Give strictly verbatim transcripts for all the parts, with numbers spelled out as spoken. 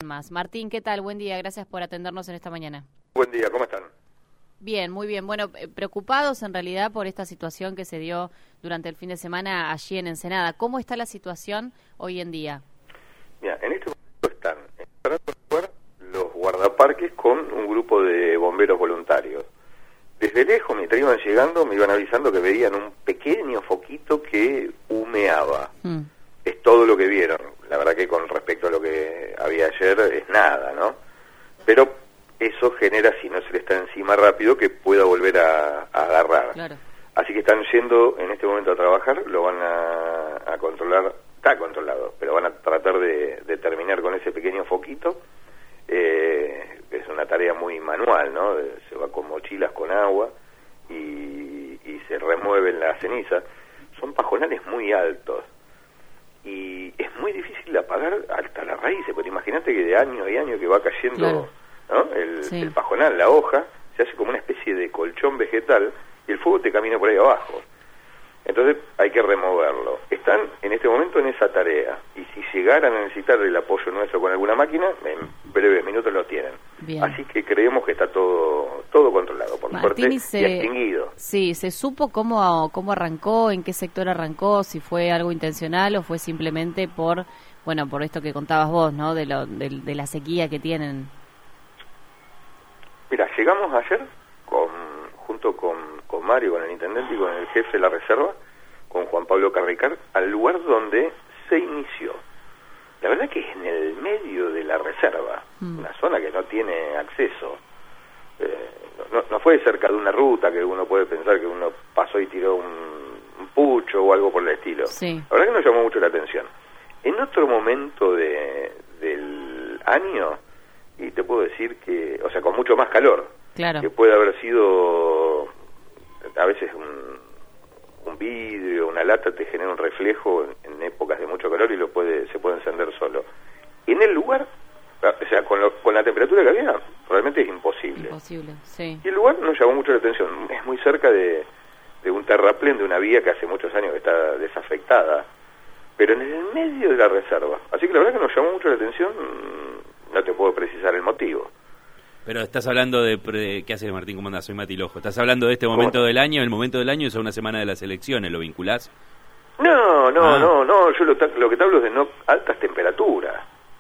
más. Martín, ¿qué tal? Buen día, gracias por atendernos en esta mañana. Buen día, ¿cómo están? Bien, muy bien. Bueno, preocupados en realidad por esta situación que se dio durante el fin de semana allí en Ensenada. ¿Cómo está la situación hoy en día? Mira, en este momento están esperando actuar los guardaparques con un grupo de bomberos voluntarios. Desde lejos, mientras iban llegando, me iban avisando que veían un pequeño foquito que humeaba. Mm. Es todo lo que vieron. La verdad que con respecto a lo que había ayer es nada, ¿no? Pero eso genera, si no se le está encima rápido, que pueda volver a, a agarrar. Claro. Así que están yendo en este momento a trabajar, lo van a, a controlar, está controlado, pero van a tratar de, de terminar con ese pequeño foquito. Eh, es una tarea muy manual, ¿no? Se va con mochilas con agua y, y se remueven las cenizas. Son pajonales muy altos y es muy difícil apagar hasta las raíces, porque imagínate que de año y año que va cayendo, claro, ¿no? el, sí. el pajonal, la hoja, se hace como una especie de colchón vegetal y el fuego te camina por ahí abajo. Entonces hay que removerlo. Están en este momento en esa tarea y si llegaran a necesitar el apoyo nuestro con alguna máquina, en breves minutos lo tienen. Bien. Así que creemos que está todo todo controlado, por Martín, suerte, y, se, y extinguido. Sí, ¿se supo cómo, cómo arrancó, en qué sector arrancó, si fue algo intencional o fue simplemente por, bueno, por esto que contabas vos, ¿no? De, lo, de, de la sequía que tienen. Mira, llegamos ayer con junto con, con Mario, con el intendente y con el jefe de la reserva, con Juan Pablo Carricar, al lugar donde se inició. La verdad que es en el medio de la reserva, mm. una zona que no tiene acceso. Eh, no, no fue cerca de una ruta que uno puede pensar que uno pasó y tiró un, un pucho o algo por el estilo. Sí. La verdad que nos llamó mucho la atención. En otro momento de, del año, y te puedo decir que, o sea, con mucho más calor, claro, que puede haber sido a veces un, un vidrio, una lata te genera un reflejo en, en épocas de mucho calor y lo puede se puede encender solo. En el lugar, o sea, con, lo, con la temperatura que había, realmente es imposible. Imposible, sí. Y el lugar nos llamó mucho la atención. Es muy cerca de, de un terraplén, de una vía que hace muchos años que está desafectada, pero en el medio de la reserva. Así que la verdad que nos llamó mucho la atención, no te puedo precisar el motivo. Pero estás hablando de... Pre... ¿Qué haces, Martín? ¿Cómo andás? Soy Mati Lojo. ¿Estás hablando de este momento del año? El momento del año es una semana de las elecciones, ¿lo vinculás? No, no, ah. no, no. Yo lo, lo que te hablo es de no altas temperaturas.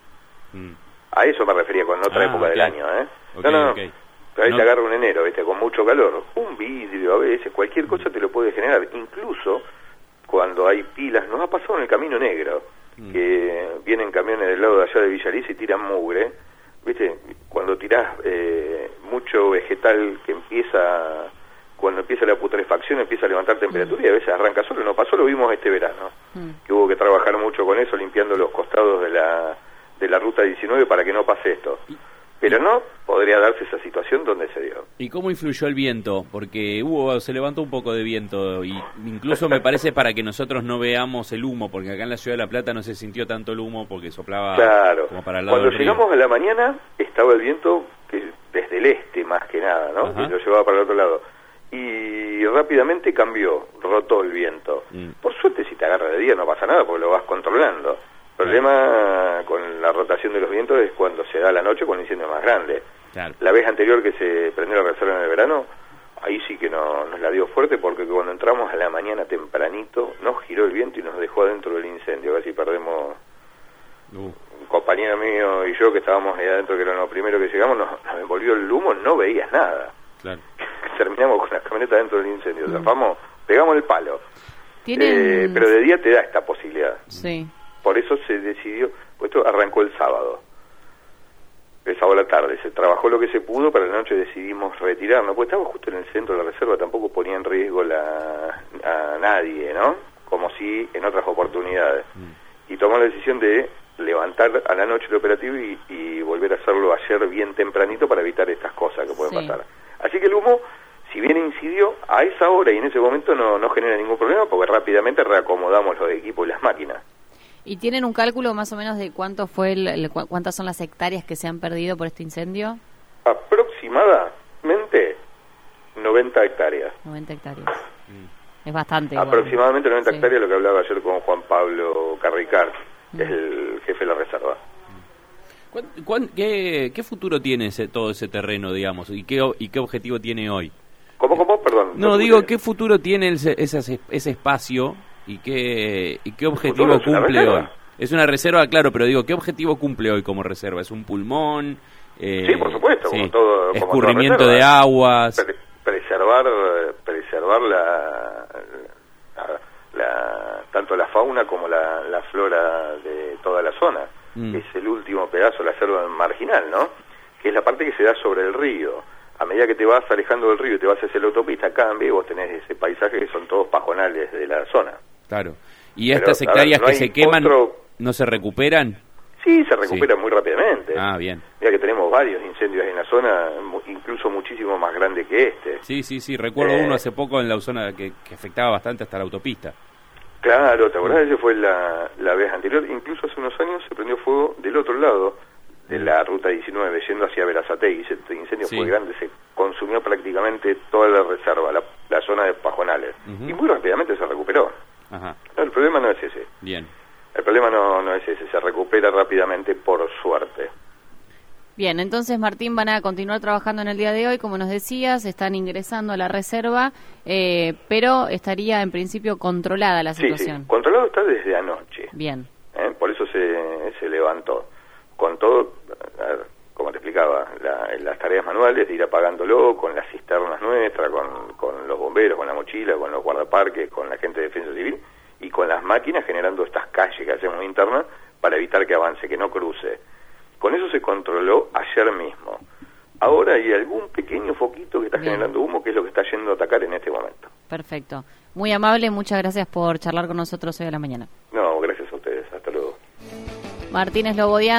Mm. A eso me refería con otra ah, época okay. del año, ¿eh? Okay, no, no, okay. Pero ahí no. te agarra un enero, ¿viste? Con mucho calor. Un vidrio a veces, cualquier cosa te lo puede generar. Incluso cuando hay pilas, nos ha pasado en el Camino Negro, mm. que vienen camiones del lado de allá de Villaliza y tiran mugre. ¿Viste? Cuando tirás eh, mucho vegetal que empieza, cuando empieza la putrefacción, empieza a levantar temperatura mm. y a veces arranca solo. No pasó, lo vimos este verano, mm. que hubo que trabajar mucho con eso, limpiando los costados de la de la ruta diecinueve para que no pase esto. Pero no podría darse esa situación donde se dio. ¿Y cómo influyó el viento? Porque hubo, se levantó un poco de viento y incluso me parece para que nosotros no veamos el humo, porque acá en la Ciudad de La Plata no se sintió tanto el humo porque soplaba claro. como para el lado Cuando del río. llegamos a la mañana estaba el viento que desde el este más que nada, ¿no? Ajá. Que lo llevaba para el otro lado. Y rápidamente cambió, rotó el viento. Mm. Por suerte si te agarra de día no pasa nada porque lo vas controlando. El problema con la rotación de los vientos es cuando se da la noche con un incendio más grande. Claro. La vez anterior que se prendió la reserva en el verano, ahí sí que no, nos la dio fuerte porque cuando entramos a la mañana tempranito nos giró el viento y nos dejó adentro del incendio. Casi perdemos, uh. un compañero mío y yo que estábamos ahí adentro, que era lo primero que llegamos, nos, nos envolvió el humo, no veías nada. Claro. Terminamos con la camioneta dentro del incendio, mm. zafamos, pegamos el palo. ¿Tienen... Eh, pero de día te da esta posibilidad. Sí. Por eso se decidió, pues esto arrancó el sábado, el sábado a la tarde, se trabajó lo que se pudo, para la noche decidimos retirarnos, porque estaba justo en el centro de la reserva, tampoco ponía en riesgo la, a nadie, ¿no? Como si en otras oportunidades. Mm. Y tomó la decisión de levantar a la noche el operativo y, y volver a hacerlo ayer bien tempranito para evitar estas cosas que pueden sí. pasar. Así que el humo, si bien incidió, a esa hora y en ese momento no, no genera ningún problema, porque rápidamente reacomodamos los equipos y las máquinas. ¿Y tienen un cálculo más o menos de cuánto fue el, el, cuántas son las hectáreas que se han perdido por este incendio? Aproximadamente noventa hectáreas. noventa hectáreas. Mm. Es bastante. Aproximadamente igual. noventa sí. hectáreas, lo que hablaba ayer con Juan Pablo Carricar, mm. que es el jefe de la reserva. ¿Cuán, cuán, qué, ¿Qué futuro tiene ese, todo ese terreno, digamos? ¿Y qué, y qué objetivo tiene hoy? ¿Cómo, cómo? Perdón. No, digo, ¿qué futuro tiene ese, ese, ese espacio y qué, y qué objetivo cumple hoy? Es una reserva, claro, pero digo, ¿qué objetivo cumple hoy como reserva? ¿Es un pulmón? Eh, sí, por supuesto. Sí. Como todo, Escurrimiento como toda de aguas. Pre preservar preservar la, la, la tanto la fauna como la, la flora de toda la zona. Mm. Es el último pedazo, la selva marginal, ¿no? Que es la parte que se da sobre el río. A medida que te vas alejando del río y te vas hacia la autopista, cambia y vos tenés ese paisaje que son todos pajonales de la zona. Claro. ¿Y estas Pero, hectáreas ver, no que se queman otro... no se recuperan? Sí, se recuperan sí. muy rápidamente. Ah, bien. Mira que tenemos varios incendios en la zona, incluso muchísimo más grande que este. Sí, sí, sí. Recuerdo eh... uno hace poco en la zona que, que afectaba bastante hasta la autopista. Claro, ¿te acordás? Ese fue la, la vez anterior. Incluso hace unos años se prendió fuego del otro lado de la ruta diecinueve, yendo hacia Berazategui. Ese incendio sí. fue grande, se consumió prácticamente toda la reserva, la, la zona de pajonales. Uh-huh. Y muy rápidamente se recuperó. Ajá. No, el problema no es ese. Bien. El problema no, no es ese, se recupera rápidamente por suerte. Bien, entonces Martín, van a continuar trabajando en el día de hoy, como nos decías, están ingresando a la reserva, eh, pero estaría en principio controlada la situación. Sí, sí, controlado está desde anoche. Bien. ¿Eh? Por eso se, se levantó. Con todo, a ver, como te explicaba, la, las tareas manuales de ir apagándolo, con las cisternas nuestras, con, con los bomberos, con la mochila, con los guardaparques, con la gente de defensa civil, y con las máquinas generando estas calles que hacemos internas para evitar que avance, que no cruce. Con eso se controló ayer mismo. Ahora hay algún pequeño foquito que está Bien. generando humo, que es lo que está yendo a atacar en este momento. Perfecto. Muy amable, muchas gracias por charlar con nosotros hoy a la mañana. No, gracias a ustedes. Hasta luego. Martínez Lobodian.